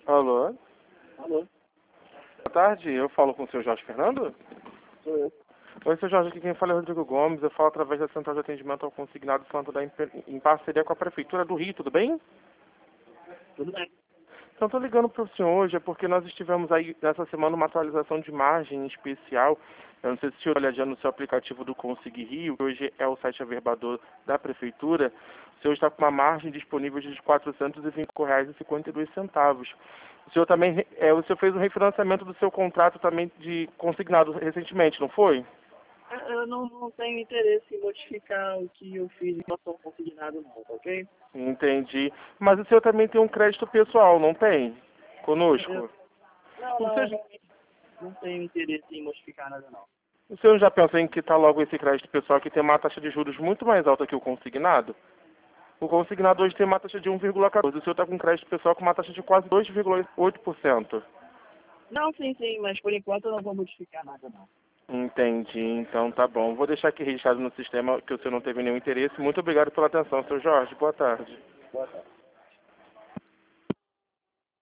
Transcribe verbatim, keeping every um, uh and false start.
Alô? Alô? Boa tarde, eu falo com o senhor Jorge Fernando? Sou eu. Oi, senhor Jorge, aqui quem fala é Rodrigo Gomes, eu falo através da Central de Atendimento ao Consignado Santo da Impe- em parceria com a Prefeitura do Rio, tudo bem? Tudo bem? Então, estou ligando para o senhor hoje, é porque nós estivemos aí nessa semana uma atualização de margem especial. Eu não sei se o senhor olhadinha no seu aplicativo do Consig Rio, que hoje é o site averbador da Prefeitura, o senhor está com uma margem disponível de quatrocentos e vinte reais e cinquenta e dois centavos. O senhor também, é, o senhor fez um refinanciamento do seu contrato também de consignado recentemente, não foi? Ah, Eu não, não tenho interesse em modificar o que eu fiz em relação ao consignado não, tá ok? Entendi. Mas o senhor também tem um crédito pessoal, não tem? Eu, Conosco? não, O não, senhor, realmente não tenho interesse em modificar nada não. o senhor já pensou em quitar logo esse crédito pessoal que tem uma taxa de juros muito mais alta que o consignado? O consignado hoje tem uma taxa de um vírgula quatorze. O senhor está com crédito pessoal com uma taxa de quase dois vírgula oito por cento. Não, sim, sim, mas por enquanto eu não vou modificar nada não. Entendi. Então tá bom. Vou deixar aqui registrado no sistema que o senhor não teve nenhum interesse. Muito obrigado pela atenção, senhor Jorge. Boa tarde. Boa tarde.